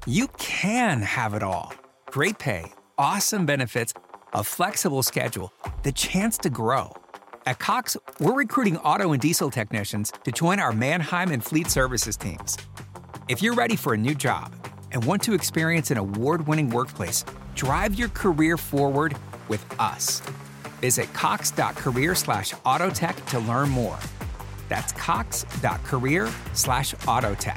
You can have it all. Great pay, awesome benefits, a flexible schedule, the chance to grow. At Cox, we're recruiting auto and diesel technicians to join our Mannheim and Fleet Services teams. If you're ready for a new job and want to experience an award-winning workplace, drive your career forward with us. Visit cox.career/autotech to learn more. That's cox.career/autotech.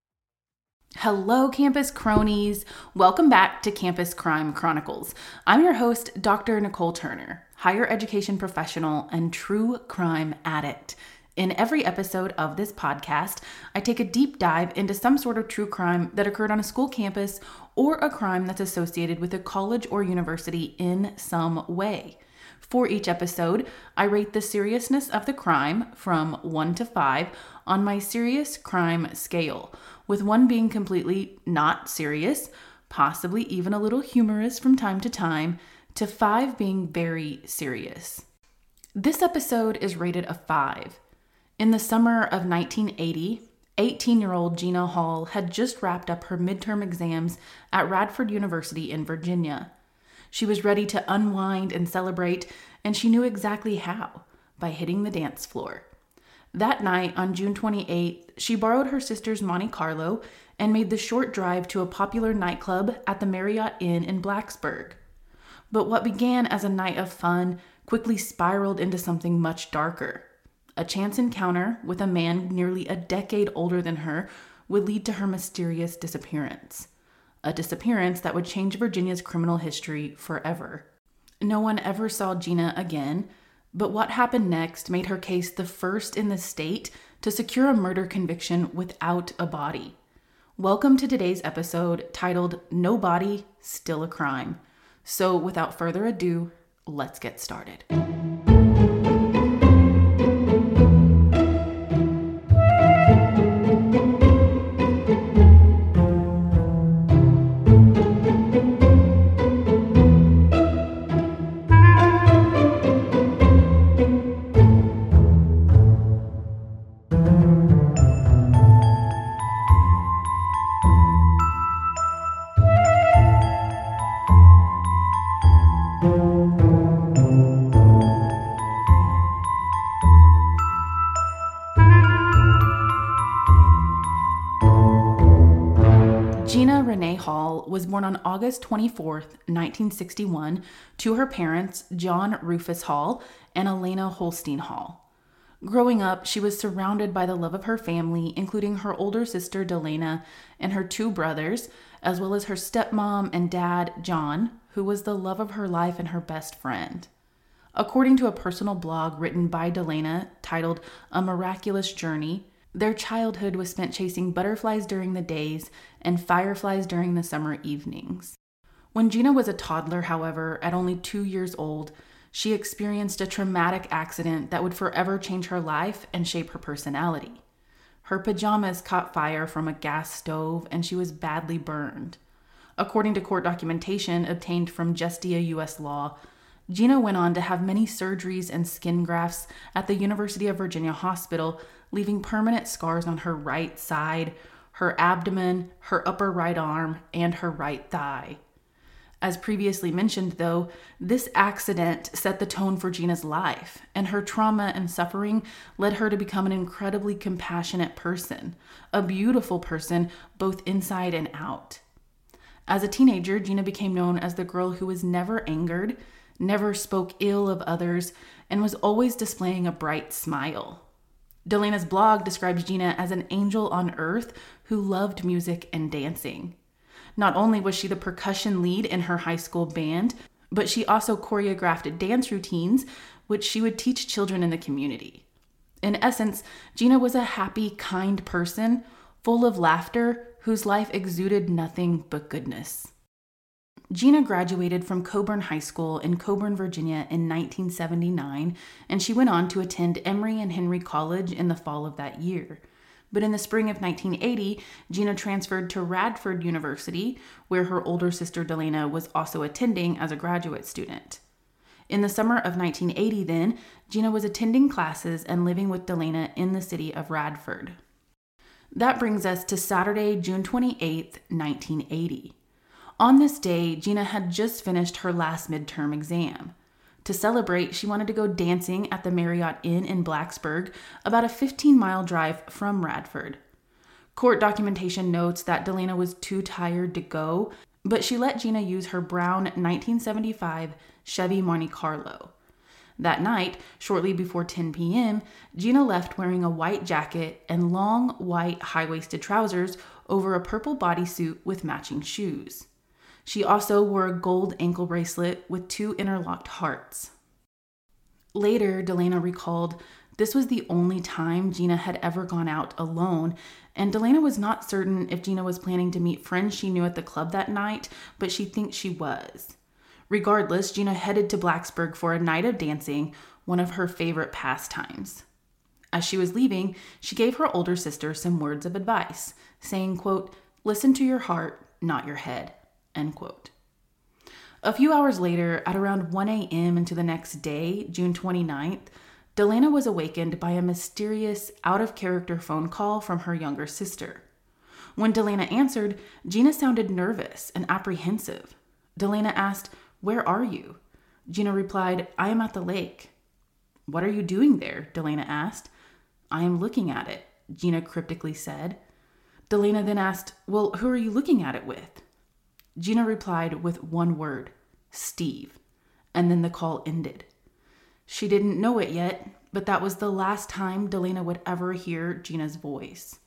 Hello, campus cronies. Welcome back to Campus Crime Chronicles. I'm your host, Dr. Nicole Turner, higher education professional and true crime addict. In every episode of this podcast, I take a deep dive into some sort of true crime that occurred on a school campus or a crime that's associated with a college or university in some way. For each episode, I rate the seriousness of the crime from 1 to 5 on my serious crime scale, with 1 being completely not serious, possibly even a little humorous from time to time, to 5 being very serious. This episode is rated a 5. In the summer of 1980, 18-year-old Gina Hall had just wrapped up her midterm exams at Radford University in Virginia. She was ready to unwind and celebrate, and she knew exactly how, by hitting the dance floor. That night, on June 28th, she borrowed her sister's Monte Carlo and made the short drive to a popular nightclub at the Marriott Inn in Blacksburg. But what began as a night of fun quickly spiraled into something much darker. A chance encounter with a man nearly a decade older than her would lead to her mysterious disappearance. A disappearance that would change Virginia's criminal history forever. No one ever saw Gina again, but what happened next made her case the first in the state to secure a murder conviction without a body. Welcome to today's episode titled No Body, Still a Crime. So without further ado, let's get started. Gina Renee Hall was born on August 24th, 1961, to her parents, John Rufus Hall and Elena Holstein Hall. Growing up, she was surrounded by the love of her family, including her older sister, Delana, and her 2 brothers, as well as her stepmom and dad, John, who was the love of her life and her best friend. According to a personal blog written by Delana titled A Miraculous Journey, their childhood was spent chasing butterflies during the days and fireflies during the summer evenings. When Gina was a toddler, however, at only 2 years old, she experienced a traumatic accident that would forever change her life and shape her personality. Her pajamas caught fire from a gas stove and she was badly burned. According to court documentation obtained from Justia U.S. Law, Gina went on to have many surgeries and skin grafts at the University of Virginia Hospital, leaving permanent scars on her right side, her abdomen, her upper right arm, and her right thigh. As previously mentioned, though, this accident set the tone for Gina's life, and her trauma and suffering led her to become an incredibly compassionate person, a beautiful person both inside and out. As a teenager, Gina became known as the girl who was never angered, never spoke ill of others, and was always displaying a bright smile. Delana's blog describes Gina as an angel on earth who loved music and dancing. Not only was she the percussion lead in her high school band, but she also choreographed dance routines, which she would teach children in the community. In essence, Gina was a happy, kind person, full of laughter, whose life exuded nothing but goodness. Gina graduated from Coburn High School in Coburn, Virginia in 1979, and she went on to attend Emory and Henry College in the fall of that year. But in the spring of 1980, Gina transferred to Radford University, where her older sister Delana was also attending as a graduate student. In the summer of 1980 then, Gina was attending classes and living with Delana in the city of Radford. That brings us to Saturday, June 28th, 1980. On this day, Gina had just finished her last midterm exam. To celebrate, she wanted to go dancing at the Marriott Inn in Blacksburg, about a 15-mile drive from Radford. Court documentation notes that Delana was too tired to go, but she let Gina use her brown 1975 Chevy Monte Carlo. That night, shortly before 10 p.m., Gina left wearing a white jacket and long white high-waisted trousers over a purple bodysuit with matching shoes. She also wore a gold ankle bracelet with 2 interlocked hearts. Later, Delana recalled this was the only time Gina had ever gone out alone, and Delana was not certain if Gina was planning to meet friends she knew at the club that night, but she thinks she was. Regardless, Gina headed to Blacksburg for a night of dancing, one of her favorite pastimes. As she was leaving, she gave her older sister some words of advice, saying, quote, "Listen to your heart, not your head," end quote. A few hours later, at around 1 a.m. into the next day, June 29th, Delana was awakened by a mysterious, out-of-character phone call from her younger sister. When Delana answered, Gina sounded nervous and apprehensive. Delana asked, "Where are you?" Gina replied, "I am at the lake." "What are you doing there?" Delana asked. "I am looking at it," Gina cryptically said. Delana then asked, "Well, who are you looking at it with?" Gina replied with one word, "Steve," and then the call ended. She didn't know it yet, but that was the last time Delana would ever hear Gina's voice.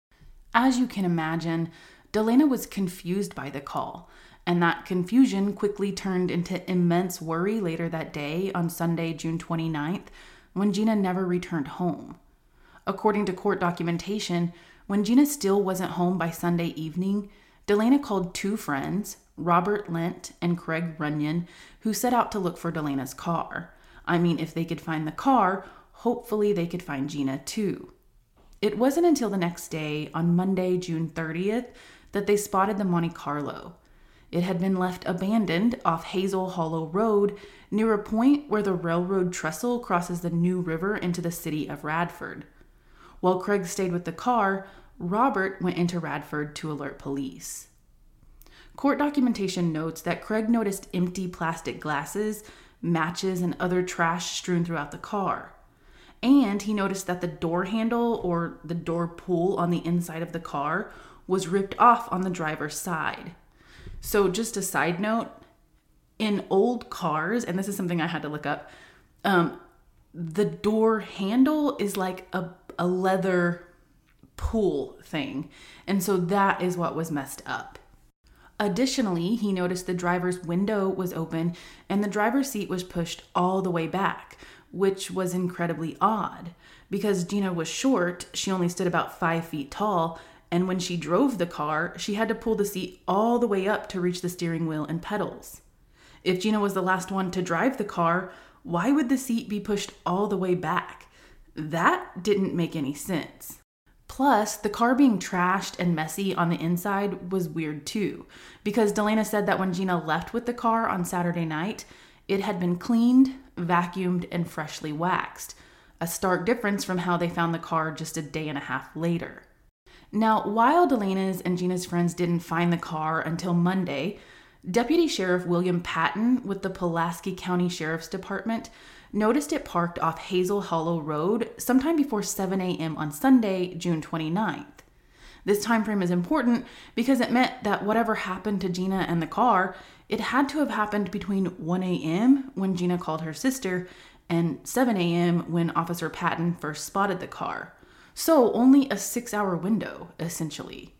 As you can imagine, Delana was confused by the call, and that confusion quickly turned into immense worry later that day on Sunday, June 29th, when Gina never returned home. According to court documentation, when Gina still wasn't home by Sunday evening, Delana called 2 friends, Robert Lent and Craig Runyon, who set out to look for Delana's car. I mean, if they could find the car, hopefully they could find Gina too. It wasn't until the next day, on Monday, June 30th, that they spotted the Monte Carlo. It had been left abandoned off Hazel Hollow Road near a point where the railroad trestle crosses the New River into the city of Radford. While Craig stayed with the car, Robert went into Radford to alert police. Court documentation notes that Craig noticed empty plastic glasses, matches, and other trash strewn throughout the car. And he noticed that the door handle, or the door pull on the inside of the car, was ripped off on the driver's side. So just a side note, in old cars, and this is something I had to look up, the door handle is like a leather pull thing. And so that is what was messed up. Additionally, he noticed the driver's window was open and the driver's seat was pushed all the way back, which was incredibly odd. Because Gina was short, she only stood about 5 feet tall, and when she drove the car, she had to pull the seat all the way up to reach the steering wheel and pedals. If Gina was the last one to drive the car, why would the seat be pushed all the way back? That didn't make any sense. Plus, the car being trashed and messy on the inside was weird too, because Delana said that when Gina left with the car on Saturday night, it had been cleaned, vacuumed, and freshly waxed, a stark difference from how they found the car just a day and a half later. Now, while Delana's and Gina's friends didn't find the car until Monday, Deputy Sheriff William Patton with the Pulaski County Sheriff's Department noticed it parked off Hazel Hollow Road sometime before 7 a.m. on Sunday, June 29th. This time frame is important because it meant that whatever happened to Gina and the car, it had to have happened between 1 a.m. when Gina called her sister and 7 a.m. when Officer Patton first spotted the car. So only a 6-hour window, essentially.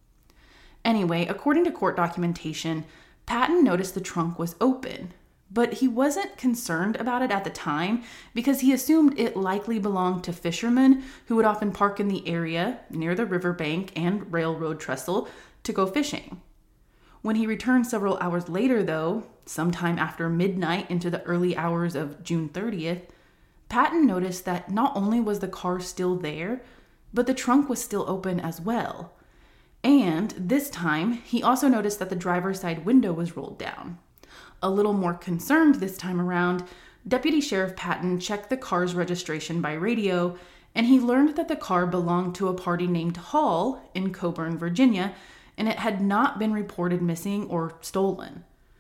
Anyway, according to court documentation, Patton noticed the trunk was open, but he wasn't concerned about it at the time because he assumed it likely belonged to fishermen who would often park in the area near the riverbank and railroad trestle to go fishing. When he returned several hours later, though, sometime after midnight into the early hours of June 30th, Patton noticed that not only was the car still there, but the trunk was still open as well. And this time, he also noticed that the driver's side window was rolled down. A little more concerned this time around, Deputy Sheriff Patton checked the car's registration by radio, and he learned that the car belonged to a party named Hall in Coburn, Virginia, and it had not been reported missing or stolen.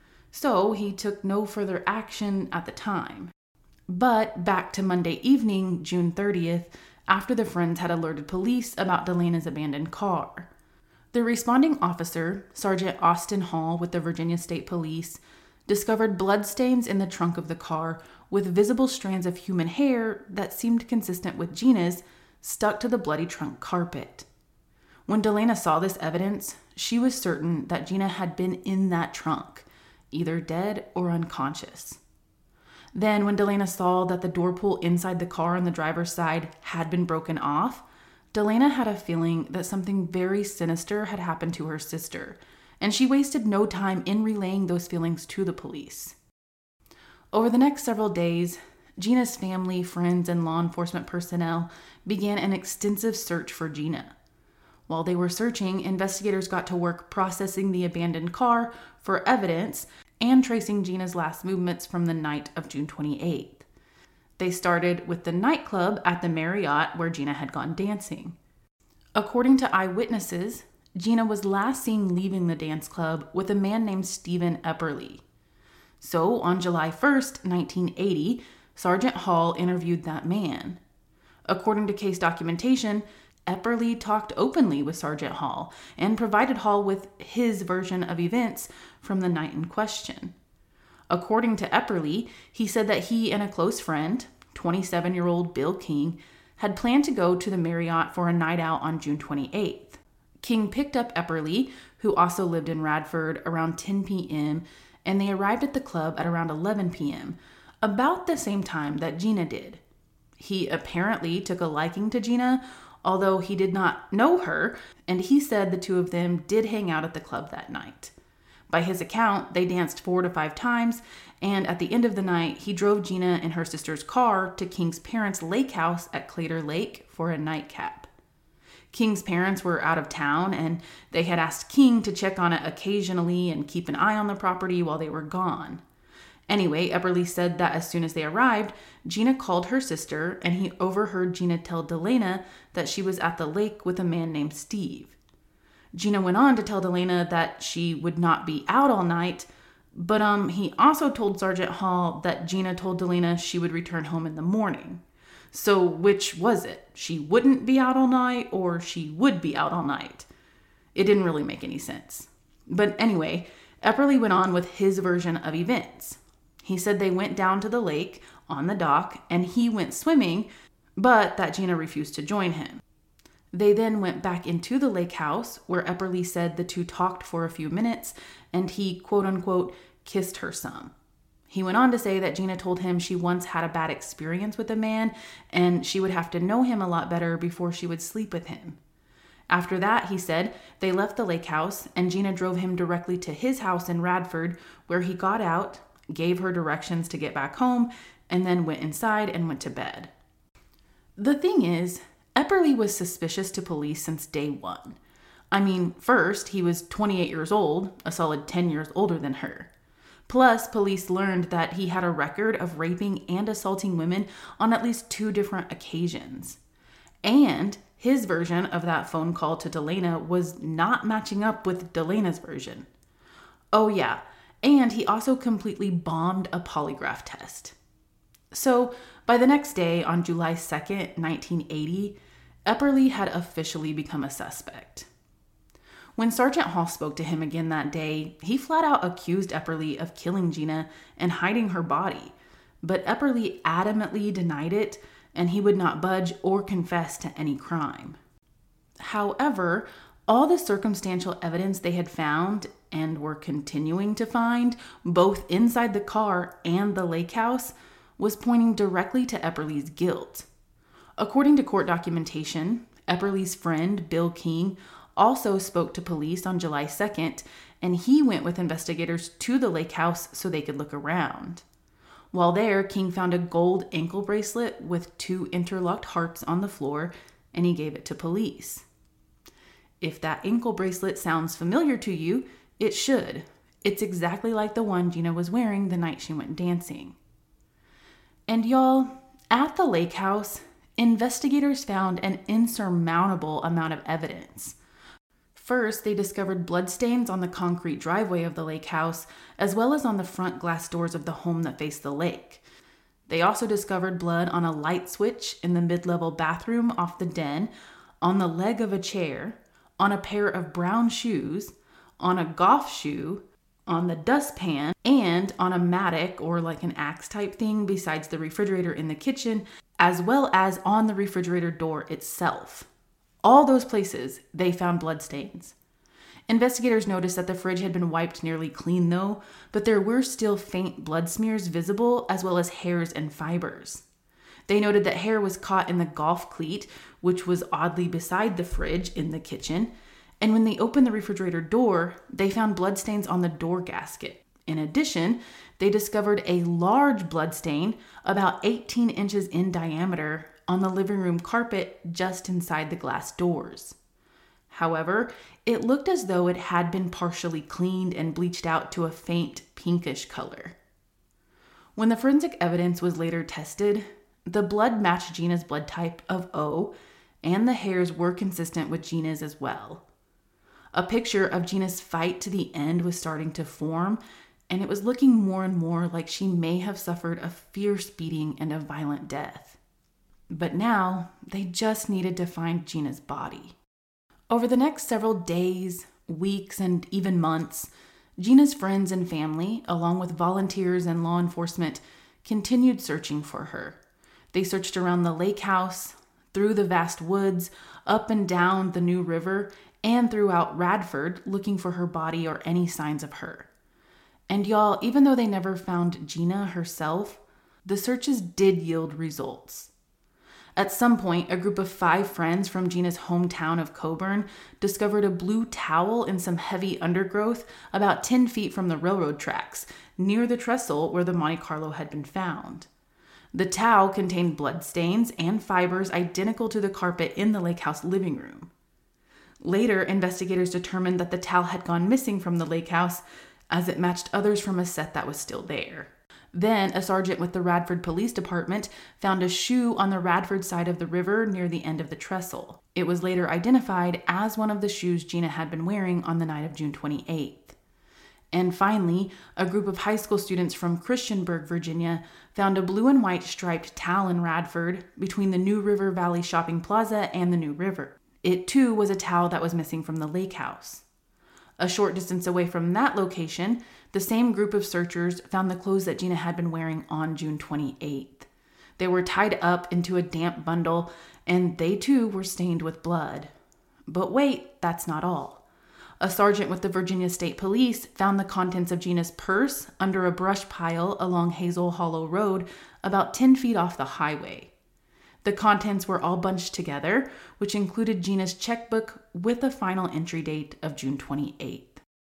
So he took no further action at the time. But back to Monday evening, June 30th, after the friends had alerted police about Delaina's abandoned car. The responding officer, Sergeant Austin Hall with the Virginia State Police, discovered bloodstains in the trunk of the car with visible strands of human hair that seemed consistent with Gina's stuck to the bloody trunk carpet. When Delaina saw this evidence, she was certain that Gina had been in that trunk, either dead or unconscious. Then, when Delaina saw that the door pull inside the car on the driver's side had been broken off, Delaina had a feeling that something very sinister had happened to her sister, and she wasted no time in relaying those feelings to the police. Over the next several days, Gina's family, friends, and law enforcement personnel began an extensive search for Gina. While they were searching, investigators got to work processing the abandoned car for evidence and tracing Gina's last movements from the night of June 28th. They started with the nightclub at the Marriott where Gina had gone dancing. According to eyewitnesses, Gina was last seen leaving the dance club with a man named Stephen Epperly. So, on July 1st, 1980, Sergeant Hall interviewed that man. According to case documentation, Epperly talked openly with Sergeant Hall and provided Hall with his version of events from the night in question. According to Epperly, he said that he and a close friend, 27-year-old Bill King, had planned to go to the Marriott for a night out on June 28th. King picked up Epperly, who also lived in Radford, around 10 p.m., and they arrived at the club at around 11 p.m., about the same time that Gina did. He apparently took a liking to Gina, although he did not know her, and he said the two of them did hang out at the club that night. By his account, they danced 4 to 5 times, and at the end of the night, he drove Gina in her sister's car to King's parents' lake house at Claytor Lake for a nightcap. King's parents were out of town, and they had asked King to check on it occasionally and keep an eye on the property while they were gone. Anyway, Epperly said that as soon as they arrived, Gina called her sister, and he overheard Gina tell Delaina that she was at the lake with a man named Steve. Gina went on to tell Delaina that she would not be out all night, but he also told Sergeant Hall that Gina told Delaina she would return home in the morning. So which was it? She wouldn't be out all night, or she would be out all night? It didn't really make any sense. But anyway, Epperly went on with his version of events. He said they went down to the lake on the dock, and he went swimming, but that Gina refused to join him. They then went back into the lake house, where Epperly said the two talked for a few minutes, and he, quote-unquote, kissed her some. He went on to say that Gina told him she once had a bad experience with a man, and she would have to know him a lot better before she would sleep with him. After that, he said, they left the lake house, and Gina drove him directly to his house in Radford, where he got out, gave her directions to get back home, and then went inside and went to bed. The thing is, Epperly was suspicious to police since day one. I mean, first, he was 28 years old, a solid 10 years older than her. Plus, police learned that he had a record of raping and assaulting women on at least 2 different occasions. And his version of that phone call to Delaina was not matching up with Delaina's version. Oh yeah, and he also completely bombed a polygraph test. So, by the next day, on July 2nd, 1980, Epperly had officially become a suspect. When Sergeant Hall spoke to him again that day, he flat out accused Epperly of killing Gina and hiding her body, but Epperly adamantly denied it, and he would not budge or confess to any crime. However, all the circumstantial evidence they had found and were continuing to find, both inside the car and the lake house, was pointing directly to Epperly's guilt. According to court documentation, Epperly's friend, Bill King, also spoke to police on July 2nd, and he went with investigators to the lake house so they could look around. While there, King found a gold ankle bracelet with 2 interlocked hearts on the floor, and he gave it to police. If that ankle bracelet sounds familiar to you, it should. It's exactly like the one Gina was wearing the night she went dancing. And y'all, at the lake house, investigators found an insurmountable amount of evidence. First, they discovered bloodstains on the concrete driveway of the lake house, as well as on the front glass doors of the home that faced the lake. They also discovered blood on a light switch in the mid-level bathroom off the den, on the leg of a chair, on a pair of brown shoes, on a golf shoe, on the dustpan, and on a mattock or like an axe type thing besides the refrigerator in the kitchen, as well as on the refrigerator door itself. All those places, they found bloodstains. Investigators noticed that the fridge had been wiped nearly clean though, but there were still faint blood smears visible, as well as hairs and fibers. They noted that hair was caught in the golf cleat, which was oddly beside the fridge in the kitchen, and when they opened the refrigerator door, they found bloodstains on the door gasket. In addition, they discovered a large bloodstain, about 18 inches in diameter, on the living room carpet just inside the glass doors. However, it looked as though it had been partially cleaned and bleached out to a faint pinkish color. When the forensic evidence was later tested, the blood matched Gina's blood type of O, and the hairs were consistent with Gina's as well. A picture of Gina's fight to the end was starting to form, and it was looking more and more like she may have suffered a fierce beating and a violent death. But now, they just needed to find Gina's body. Over the next several days, weeks, and even months, Gina's friends and family, along with volunteers and law enforcement, continued searching for her. They searched around the lake house, through the vast woods, up and down the New River, and throughout Radford, looking for her body or any signs of her. And y'all, even though they never found Gina herself, the searches did yield results. At some point, a group of 5 friends from Gina's hometown of Coburn discovered a blue towel in some heavy undergrowth about 10 feet from the railroad tracks, near the trestle where the Monte Carlo had been found. The towel contained bloodstains and fibers identical to the carpet in the lake house living room. Later, investigators determined that the towel had gone missing from the lake house as it matched others from a set that was still there. Then, a sergeant with the Radford Police Department found a shoe on the Radford side of the river near the end of the trestle. It was later identified as one of the shoes Gina had been wearing on the night of June 28th. And finally, a group of high school students from Christiansburg, Virginia, found a blue and white striped towel in Radford between the New River Valley Shopping Plaza and the New River. It too was a towel that was missing from the lake house. A short distance away from that location, the same group of searchers found the clothes that Gina had been wearing on June 28th. They were tied up into a damp bundle, and they too were stained with blood. But wait, that's not all. A sergeant with the Virginia State Police found the contents of Gina's purse under a brush pile along Hazel Hollow Road, about 10 feet off the highway. The contents were all bunched together, which included Gina's checkbook with a final entry date of June 28th.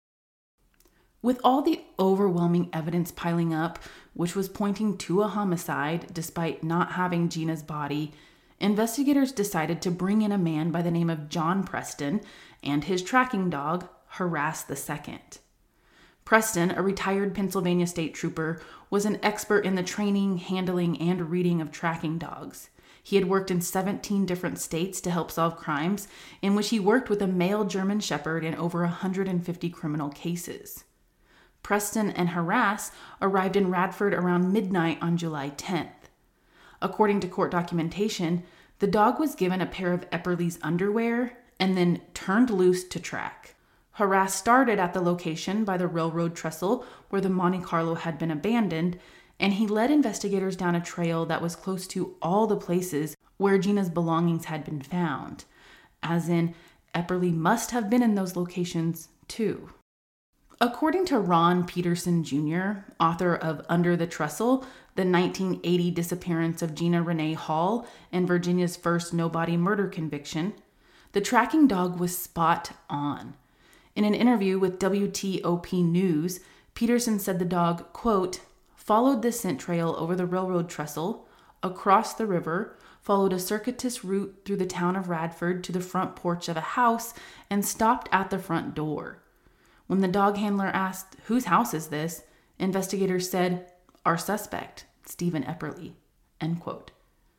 With all the overwhelming evidence piling up, which was pointing to a homicide despite not having Gina's body, investigators decided to bring in a man by the name of John Preston and his tracking dog, Harass II. Preston, a retired Pennsylvania state trooper, was an expert in the training, handling, and reading of tracking dogs. He had worked in 17 different states to help solve crimes, in which he worked with a male German Shepherd in over 150 criminal cases. Preston and Harass arrived in Radford around midnight on July 10th. According to court documentation, the dog was given a pair of Epperle's underwear and then turned loose to track. Harass started at the location by the railroad trestle where the Monte Carlo had been abandoned, and he led investigators down a trail that was close to all the places where Gina's belongings had been found, as in Epperle must have been in those locations too. According to Ron Peterson Jr., author of Under the Trestle, the 1980 disappearance of Gina Renee Hall and Virginia's first no-body murder conviction, the tracking dog was spot on. In an interview with WTOP News, Peterson said the dog, quote, followed the scent trail over the railroad trestle, across the river, followed a circuitous route through the town of Radford to the front porch of a house, and stopped at the front door. When the dog handler asked, whose house is this? Investigators said, our suspect, Stephen Epperle, end quote.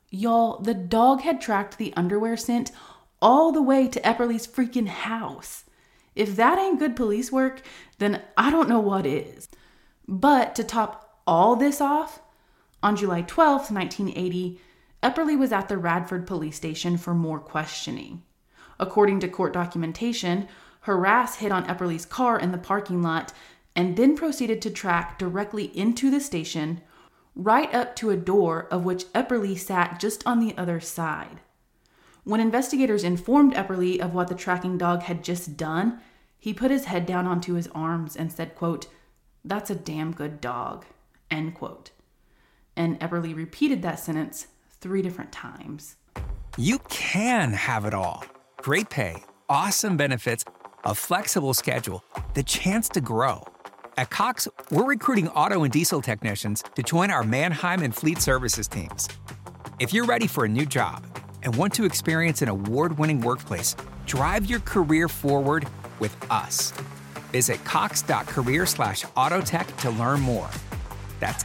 Y'all, the dog had tracked the underwear scent all the way to Epperly's freaking house. If that ain't good police work, then I don't know what is. But to top all this off, on July 12th, 1980, Epperly was at the Radford police station for more questioning. According to court documentation, Harass hid on Epperly's car in the parking lot and then proceeded to track directly into the station, right up to a door of which Epperly sat just on the other side. When investigators informed Epperly of what the tracking dog had just done, he put his head down onto his arms and said, quote, "That's a damn good dog," end quote. And Epperly repeated that sentence 3 different times. You can have it all. Great pay, awesome benefits, a flexible schedule, the chance to grow. At Cox, we're recruiting auto and diesel technicians to join our Mannheim and Fleet Services teams. If you're ready for a new job and want to experience an award-winning workplace, drive your career forward with us. Visit cox.career/autotech to learn more. That's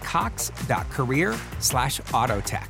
cox.career/autotech.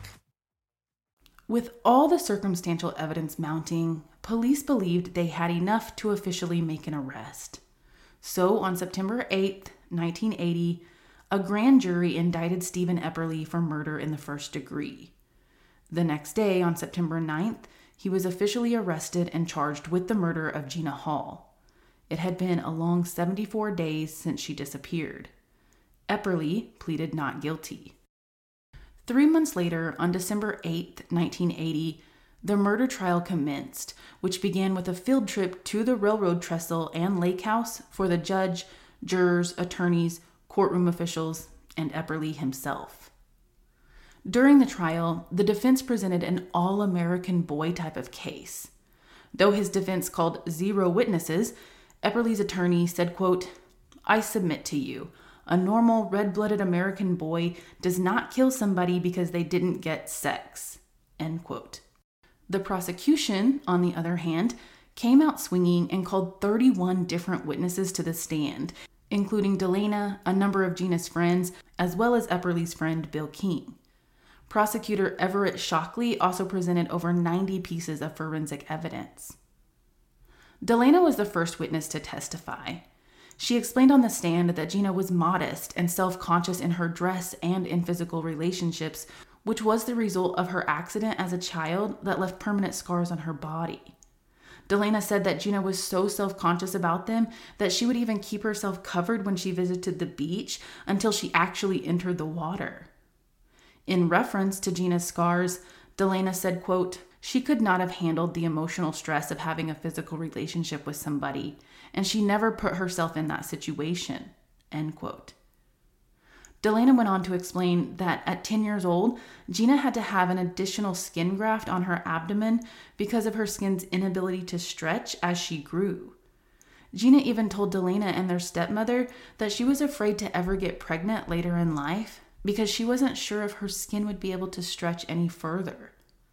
With all the circumstantial evidence mounting, police believed they had enough to officially make an arrest. So on September 8th, 1980, a grand jury indicted Stephen Epperly for murder in the first degree. The next day, on September 9th, he was officially arrested and charged with the murder of Gina Hall. It had been a long 74 days since she disappeared. Epperly pleaded not guilty. 3 months later, on December 8th, 1980, the murder trial commenced, which began with a field trip to the railroad trestle and lake house for the judge, jurors, attorneys, courtroom officials, and Epperly himself. During the trial, the defense presented an all-American boy type of case. Though his defense called 0 witnesses, Epperly's attorney said, quote, "I submit to you, a normal red-blooded American boy does not kill somebody because they didn't get sex," end quote. The prosecution, on the other hand, came out swinging and called 31 different witnesses to the stand, including Delana, a number of Gina's friends, as well as Epperly's friend Bill King. Prosecutor Everett Shockley also presented over 90 pieces of forensic evidence. Delana was the first witness to testify. She explained on the stand that Gina was modest and self-conscious in her dress and in physical relationships, which was the result of her accident as a child that left permanent scars on her body. Delana said that Gina was so self-conscious about them that she would even keep herself covered when she visited the beach until she actually entered the water. In reference to Gina's scars, Delana said, quote, "She could not have handled the emotional stress of having a physical relationship with somebody, and she never put herself in that situation," end quote. Delana went on to explain that at 10 years old, Gina had to have an additional skin graft on her abdomen because of her skin's inability to stretch as she grew. Gina even told Delana and their stepmother that she was afraid to ever get pregnant later in life because she wasn't sure if her skin would be able to stretch any further.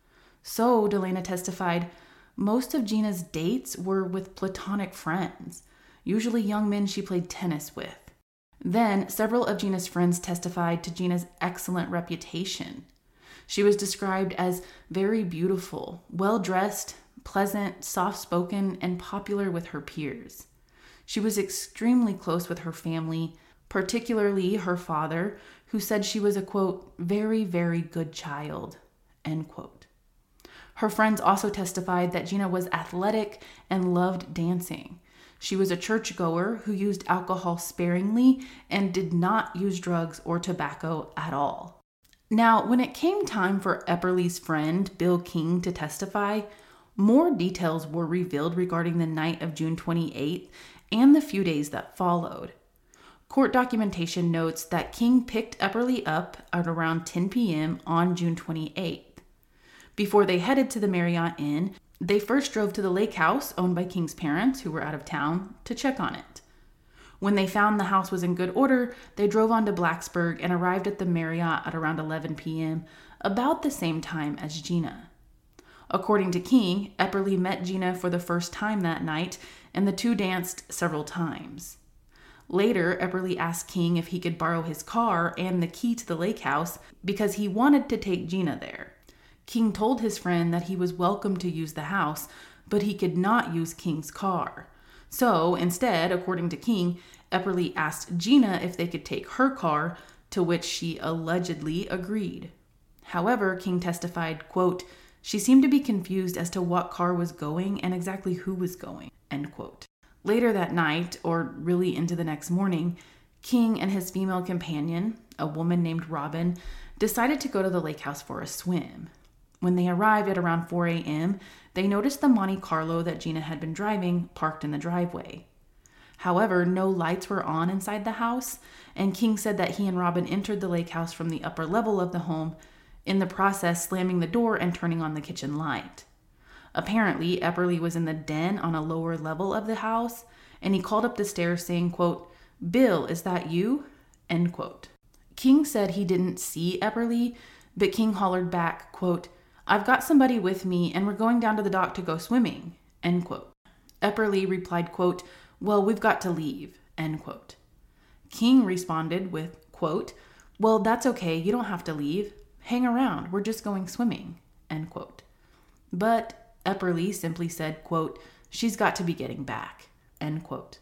So, Delana testified, most of Gina's dates were with platonic friends, usually young men she played tennis with. Then, several of Gina's friends testified to Gina's excellent reputation. She was described as very beautiful, well-dressed, pleasant, soft-spoken, and popular with her peers. She was extremely close with her family, particularly her father, who said she was a, quote, "very, very good child," end quote. Her friends also testified that Gina was athletic and loved dancing. She was a churchgoer who used alcohol sparingly and did not use drugs or tobacco at all. Now, when it came time for Epperly's friend, Bill King, to testify, more details were revealed regarding the night of June 28th and the few days that followed. Court documentation notes that King picked Epperly up at around 10 p.m. on June 28th. Before they headed to the Marriott Inn, they first drove to the lake house owned by King's parents, who were out of town, to check on it. When they found the house was in good order, they drove on to Blacksburg and arrived at the Marriott at around 11 p.m., about the same time as Gina. According to King, Epperly met Gina for the first time that night, and the two danced several times. Later, Epperly asked King if he could borrow his car and the key to the lake house because he wanted to take Gina there. King told his friend that he was welcome to use the house, but he could not use King's car. So instead, according to King, Epperly asked Gina if they could take her car, to which she allegedly agreed. However, King testified, quote, "She seemed to be confused as to what car was going and exactly who was going," end quote. Later that night, or really into the next morning, King and his female companion, a woman named Robin, decided to go to the lake house for a swim. When they arrived at around 4 a.m., they noticed the Monte Carlo that Gina had been driving parked in the driveway. However, no lights were on inside the house, and King said that he and Robin entered the lake house from the upper level of the home, in the process slamming the door and turning on the kitchen light. Apparently, Epperly was in the den on a lower level of the house, and he called up the stairs saying, quote, "Bill, is that you?" End quote. King said he didn't see Epperly, but King hollered back, quote, "I've got somebody with me and we're going down to the dock to go swimming," end quote. Epperly replied, quote, "Well, we've got to leave," end quote. King responded with, quote, "Well, that's okay. You don't have to leave. Hang around. We're just going swimming," end quote. But Epperly simply said, quote, "She's got to be getting back," end quote.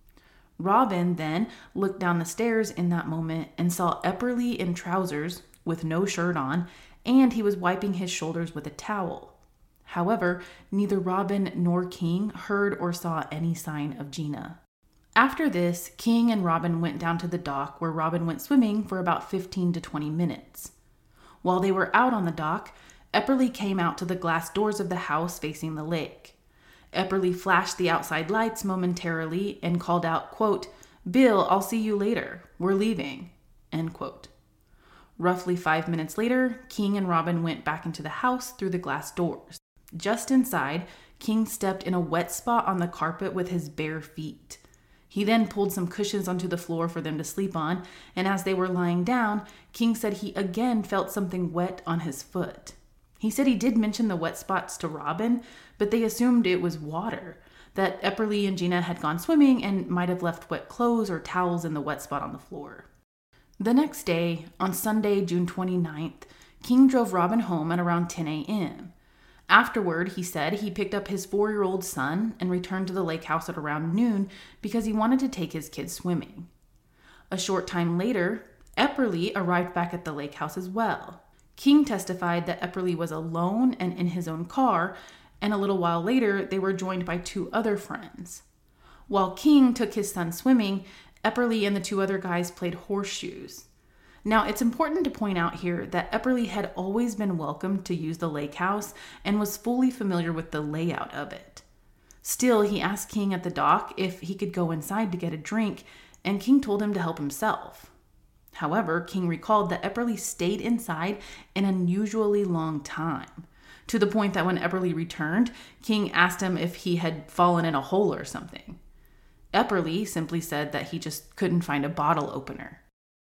Robin then looked down the stairs in that moment and saw Epperly in trousers with no shirt on, and he was wiping his shoulders with a towel. However, neither Robin nor King heard or saw any sign of Gina. After this, King and Robin went down to the dock where Robin went swimming for about 15 to 20 minutes. While they were out on the dock, Epperly came out to the glass doors of the house facing the lake. Epperly flashed the outside lights momentarily and called out, quote, "Bill, I'll see you later. We're leaving," end quote. Roughly 5 minutes later, King and Robin went back into the house through the glass doors. Just inside, King stepped in a wet spot on the carpet with his bare feet. He then pulled some cushions onto the floor for them to sleep on, and as they were lying down, King said he again felt something wet on his foot. He said he did mention the wet spots to Robin, but they assumed it was water, that Epperly and Gina had gone swimming and might have left wet clothes or towels in the wet spot on the floor. The next day, on Sunday, June 29th, King drove Robin home at around 10 a.m. Afterward, he said he picked up his 4-year-old son and returned to the lake house at around noon because he wanted to take his kids swimming. A short time later, Epperly arrived back at the lake house as well. King testified that Epperly was alone and in his own car, and a little while later, they were joined by 2 other friends. While King took his son swimming, Epperly and the 2 other guys played horseshoes. Now, it's important to point out here that Epperly had always been welcome to use the lake house and was fully familiar with the layout of it. Still, he asked King at the dock if he could go inside to get a drink, and King told him to help himself. However, King recalled that Epperly stayed inside an unusually long time, to the point that when Epperly returned, King asked him if he had fallen in a hole or something. Epperly simply said that he just couldn't find a bottle opener.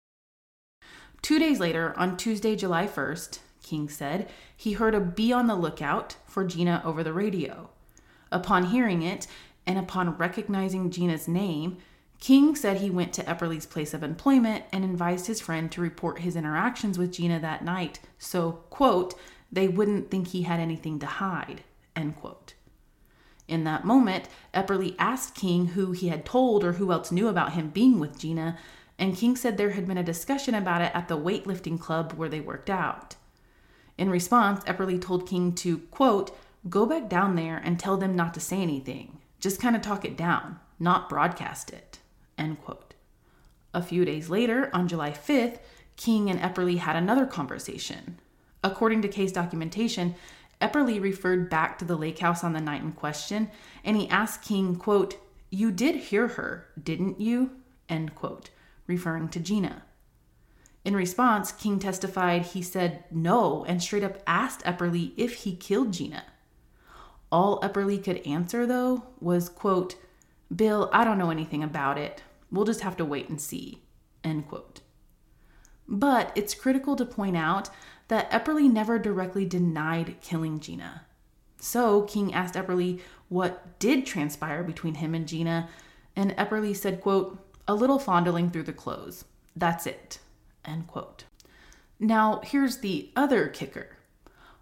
2 days later, on Tuesday, July 1st, King said he heard a "be on the lookout" for Gina over the radio. Upon hearing it, and upon recognizing Gina's name, King said he went to Epperly's place of employment and advised his friend to report his interactions with Gina that night so, quote, "they wouldn't think he had anything to hide," end quote. In that moment, Epperly asked King who he had told or who else knew about him being with Gina, and King said there had been a discussion about it at the weightlifting club where they worked out. In response, Epperly told King to, quote, "go back down there and tell them not to say anything. Just kind of talk it down, not broadcast it," end quote. A few days later, on July 5th, King and Epperly had another conversation. According to case documentation, Epperly referred back to the lake house on the night in question, and he asked King, quote, "you did hear her, didn't you?" end quote, referring to Gina. In response, King testified he said no and straight up asked Epperly if he killed Gina. All Epperly could answer, though, was, quote, "Bill, I don't know anything about it. We'll just have to wait and see," end quote. But it's critical to point out that Epperly never directly denied killing Gina. So King asked Epperly what did transpire between him and Gina, and Epperly said, quote, "a little fondling through the clothes. That's it," end quote. Now, here's the other kicker.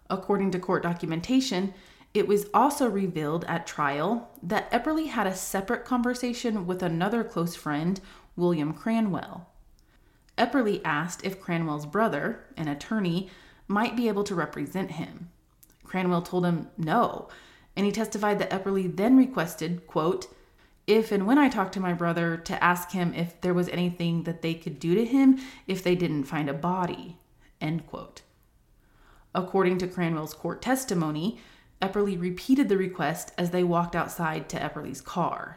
According to court documentation, it was also revealed at trial that Epperly had a separate conversation with another close friend, William Cranwell. Epperly asked if Cranwell's brother, an attorney, might be able to represent him. Cranwell told him no, and he testified that Epperly then requested, quote, "if and when I talk to my brother, to ask him if there was anything that they could do to him if they didn't find a body," end quote. According to Cranwell's court testimony, Epperly repeated the request as they walked outside to Epperly's car.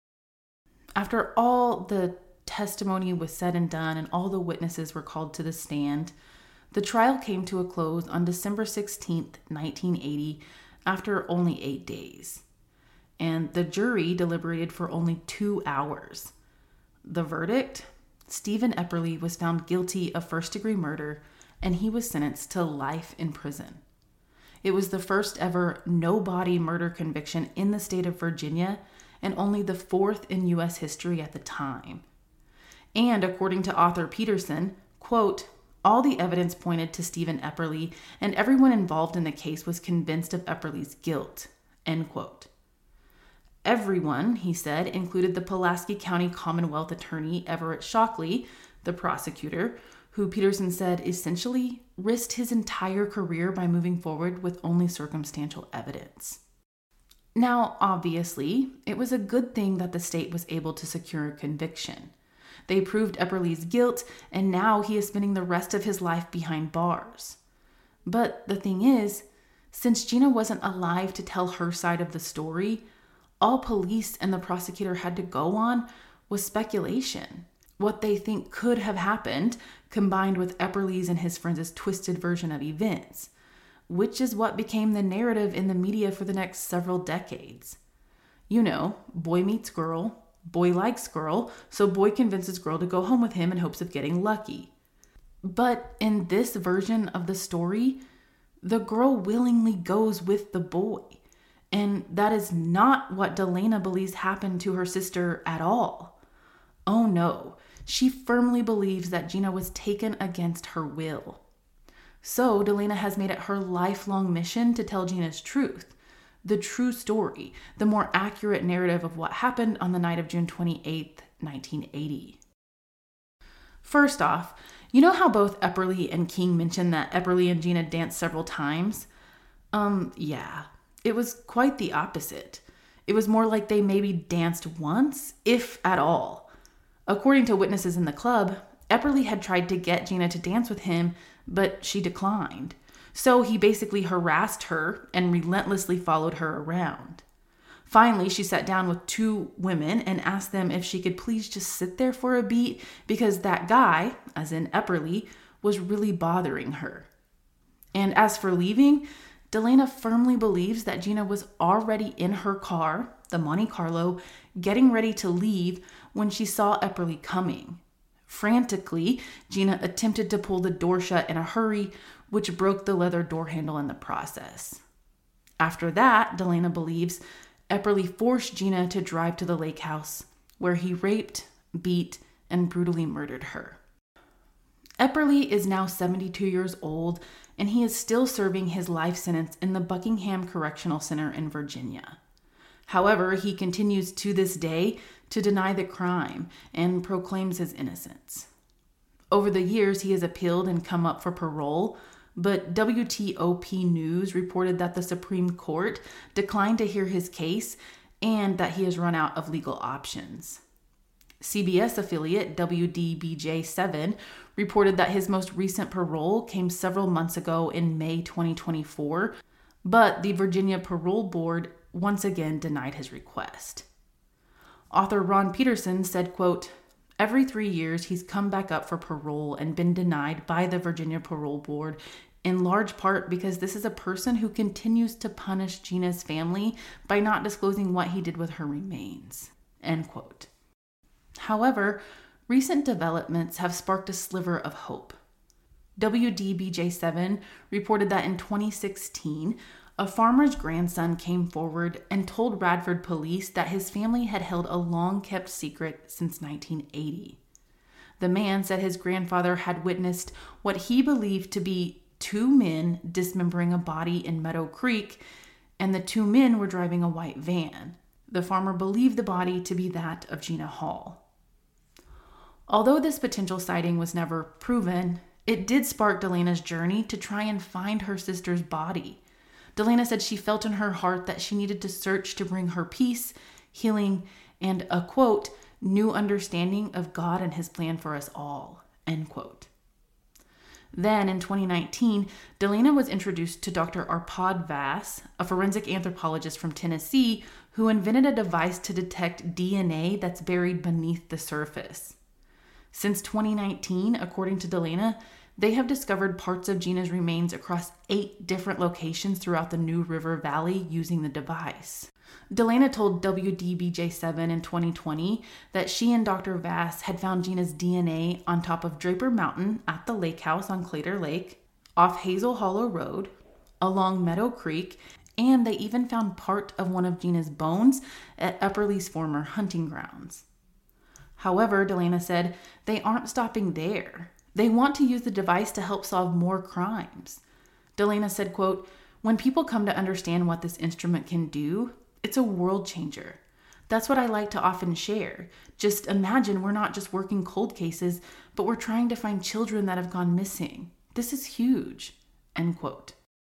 After all the testimony was said and done and all the witnesses were called to the stand, the trial came to a close on December 16th, 1980, after only 8 days. And the jury deliberated for only 2 hours. The verdict? Stephen Epperly was found guilty of first-degree murder, and he was sentenced to life in prison. It was the first ever no-body murder conviction in the state of Virginia, and only the 4th in U.S. history at the time. And according to Arthur Peterson, quote, "all the evidence pointed to Stephen Epperly, and everyone involved in the case was convinced of Epperly's guilt," end quote. Everyone, he said, included the Pulaski County Commonwealth Attorney Everett Shockley, the prosecutor, who Peterson said essentially risked his entire career by moving forward with only circumstantial evidence. Now, obviously, it was a good thing that the state was able to secure a conviction. They proved Epperly's guilt, and now he is spending the rest of his life behind bars. But the thing is, since Gina wasn't alive to tell her side of the story, all police and the prosecutor had to go on was speculation. What they think could have happened, combined with Epperly's and his friends' twisted version of events, which is what became the narrative in the media for the next several decades. You know, boy meets girl, boy likes girl, so boy convinces girl to go home with him in hopes of getting lucky. But in this version of the story, the girl willingly goes with the boy. And that is not what Delana believes happened to her sister at all. Oh no, she firmly believes that Gina was taken against her will. So Delana has made it her lifelong mission to tell Gina's truth, the true story, the more accurate narrative of what happened on the night of June 28th, 1980. First off, you know how both Epperly and King mentioned that Epperly and Gina danced several times? Yeah. It was quite the opposite. It was more like they maybe danced once, if at all. According to witnesses in the club, Epperly had tried to get Gina to dance with him, but she declined. So he basically harassed her and relentlessly followed her around. Finally, she sat down with 2 women and asked them if she could please just sit there for a beat because that guy, as in Epperly, was really bothering her. And as for leaving, Delana firmly believes that Gina was already in her car, the Monte Carlo, getting ready to leave when she saw Epperly coming. Frantically, Gina attempted to pull the door shut in a hurry, which broke the leather door handle in the process. After that, Delana believes Epperly forced Gina to drive to the lake house, where he raped, beat, and brutally murdered her. Epperly is now 72 years old, and he is still serving his life sentence in the Buckingham Correctional Center in Virginia. However, he continues to this day to deny the crime and proclaims his innocence. Over the years, he has appealed and come up for parole, but WTOP News reported that the Supreme Court declined to hear his case and that he has run out of legal options. CBS affiliate WDBJ7 reported that his most recent parole came several months ago in May 2024, but the Virginia Parole Board once again denied his request. Author Ron Peterson said, quote, "Every 3 years he's come back up for parole and been denied by the Virginia Parole Board, in large part because this is a person who continues to punish Gina's family by not disclosing what he did with her remains," end quote. However, recent developments have sparked a sliver of hope. WDBJ7 reported that in 2016, a farmer's grandson came forward and told Radford police that his family had held a long-kept secret since 1980. The man said his grandfather had witnessed what he believed to be 2 men dismembering a body in Meadow Creek, and the 2 men were driving a white van. The farmer believed the body to be that of Gina Hall. Although this potential sighting was never proven, it did spark Delaina's journey to try and find her sister's body. Delaina said she felt in her heart that she needed to search to bring her peace, healing, and a, quote, new understanding of God and his plan for us all, end quote. Then in 2019, Delaina was introduced to Dr. Arpad Vass, a forensic anthropologist from Tennessee who invented a device to detect DNA that's buried beneath the surface. Since 2019, according to Delaina, they have discovered parts of Gina's remains across 8 different locations throughout the New River Valley using the device. Delaina told WDBJ7 in 2020 that she and Dr. Vass had found Gina's DNA on top of Draper Mountain at the lake house on Claytor Lake, off Hazel Hollow Road, along Meadow Creek, and they even found part of one of Gina's bones at Upperly's former hunting grounds. However, Delaina said they aren't stopping there. They want to use the device to help solve more crimes. Delaina said, quote, when people come to understand what this instrument can do, it's a world changer. That's what I like to often share. Just imagine we're not just working cold cases, but we're trying to find children that have gone missing. This is huge, end quote.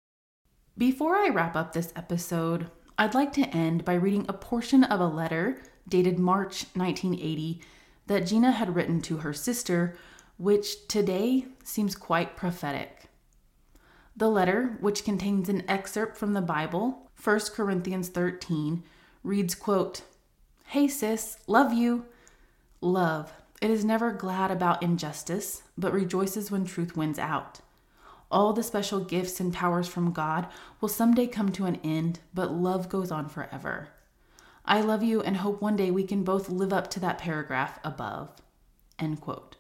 Before I wrap up this episode, I'd like to end by reading a portion of a letter dated March 1980 that Gina had written to her sister, which today seems quite prophetic. The letter, which contains an excerpt from the Bible, 1 Corinthians 13, reads, quote, hey sis, love you. Love, it is never glad about injustice, but rejoices when truth wins out. All the special gifts and powers from God will someday come to an end, but love goes on forever. I love you and hope one day we can both live up to that paragraph above, end quote.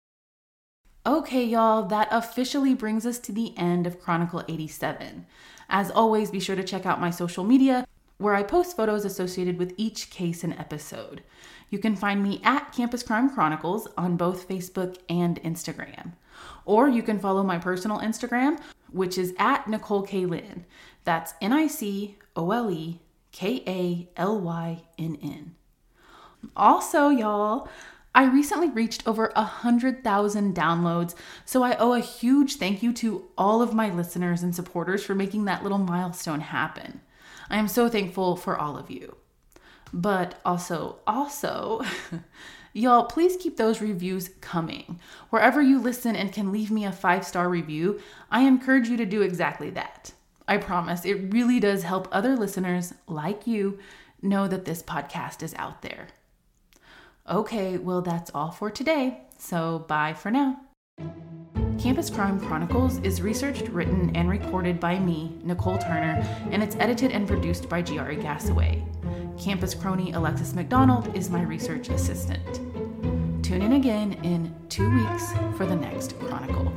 Okay, y'all, that officially brings us to the end of Chronicle 87. As always, be sure to check out my social media, where I post photos associated with each case and episode. You can find me at Campus Crime Chronicles on both Facebook and Instagram. Or you can follow my personal Instagram, which is at Nicole K. Lynn. That's NicoleKalynn. Also, y'all, I recently reached over 100,000 downloads, so I owe a huge thank you to all of my listeners and supporters for making that little milestone happen. I am so thankful for all of you. But also, y'all, please keep those reviews coming. Wherever you listen and can leave me a 5-star review, I encourage you to do exactly that. I promise it really does help other listeners like you know that this podcast is out there. Okay, well, that's all for today, so bye for now. Campus Crime Chronicles is researched, written, and recorded by me, Nicole Turner, and it's edited and produced by Giari Gassaway. Campus crony Alexis McDonald is my research assistant. Tune in again in 2 weeks for the next Chronicle.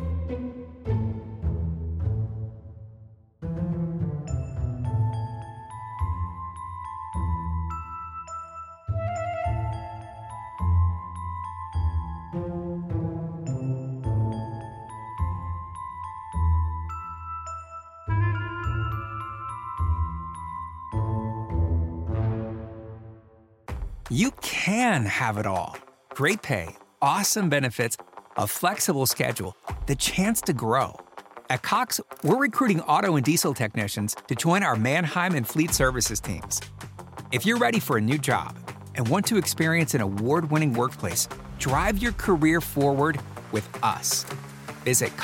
You can have it all. Great pay, awesome benefits, a flexible schedule, the chance to grow. At Cox, we're recruiting auto and diesel technicians to join our Mannheim and Fleet Services teams. If you're ready for a new job and want to experience an award-winning workplace, drive your career forward with us. Visit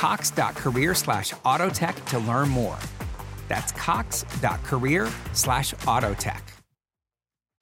cox.career/autotech to learn more. That's cox.career/autotech.